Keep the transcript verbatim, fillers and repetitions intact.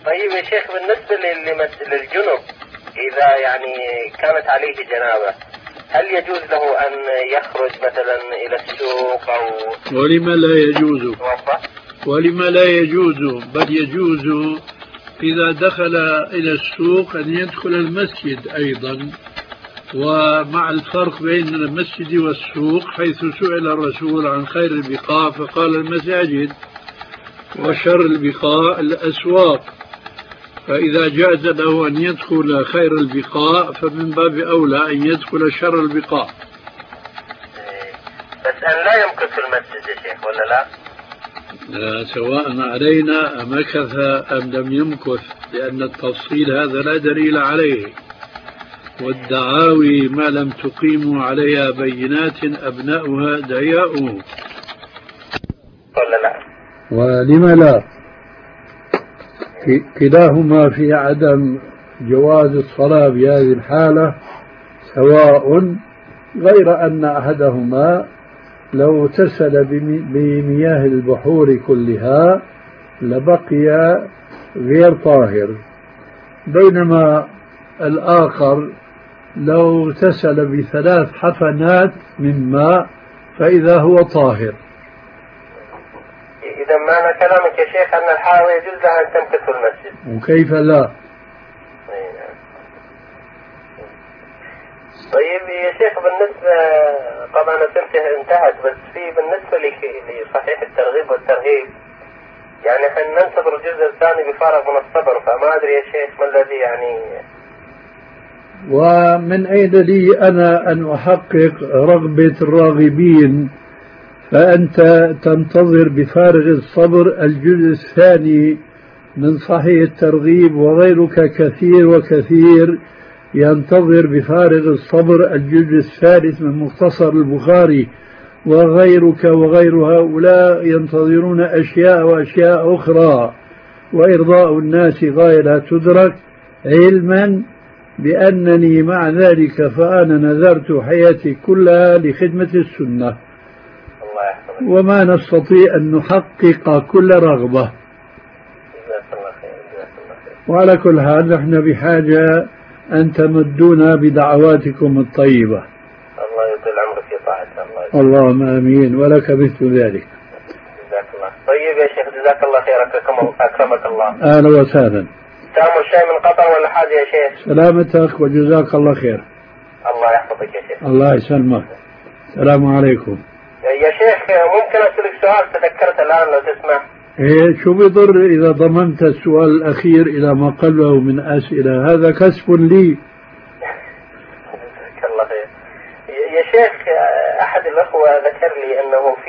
طيب يا شيخ، بالنسبة للجنب إذا يعني كانت عليه جنابة، هل يجوز له أن يخرج مثلا إلى السوق أو؟ ولما لا يجوز؟ ولما لا يجوز؟ بل يجوز إذا دخل إلى السوق أن يدخل المسجد أيضا. ومع الفرق بين المسجد والسوق، حيث سئل الرسول عن خير البقاع فقال المساجد، وشر البقاع الأسواق. فإذا جاز له أن يدخل خير البقاع فمن باب أولى أن يدخل شر البقاع. بس أن لا يمكث في المسجد يا شيخ ولا لا؟ لا، سواء علينا أمكث أم لم يمكث، لأن التفصيل هذا لا دليل عليه، والدعاوي ما لم تقيموا عليها بينات أبناؤها دياؤه. ولا لا؟ ولم لا؟ كلاهما في عدم جواز الصلاة بهذه الحالة سواء، غير أن أحدهما لو اغتسل بمياه البحور كلها لبقي غير طاهر، بينما الآخر لو اغتسل بثلاث حفنات من ماء فإذا هو طاهر. إذا معنى كلامك يا شيخ أن الحائض يجوز لها أن تمكث في المسجد؟ وكيف لا؟ طيب يا شيخ، بالنسبة طبعا أسئلتي انتهت، بس في بالنسبة لصحيح الترغيب والترهيب، يعني احنا ننتظر الجزء الثاني بفارغ من الصبر، فما أدري يا شيخ ما الذي يعني. ومن أين لي أنا أن أحقق رغبة الراغبين؟ فأنت تنتظر بفارغ الصبر الجزء الثاني من صحيح الترغيب، وغيرك كثير وكثير ينتظر بفارغ الصبر الجزء الثالث من مختصر البخاري، وغيرك وغير هؤلاء ينتظرون أشياء وأشياء أخرى، وإرضاء الناس غاية لا تدرك، علما بأنني مع ذلك فأنا نذرت حياتي كلها لخدمة السنة، وما نستطيع أن نحقق كل رغبة. وعلى كل حال نحن بحاجة أن تمدونا بدعواتكم الطيبة. الله يطول عمرك في طاعته. الله اللهم آمين، ولك مثل ذلك. جزاك الله. طيب يا شيخ، جزاك الله خير، أكرمك الله. أهلا وسهلا. تعمل شيء من قطر ولا حاجة يا شيخ؟ سلامتك وجزاك الله خير. الله يحفظك يا شيخ. الله يسلمك. السلام عليكم. يا شيخ ممكن أسألك سؤال تذكرت الآن لو تسمح؟ إيه، شو بيضر إذا ضممت السؤال الأخير إلى ما قبله من أسئلة، هذا كسب لي. جزاك الله خير. يا شيخ، أحد الأخوة ذكر لي أنه في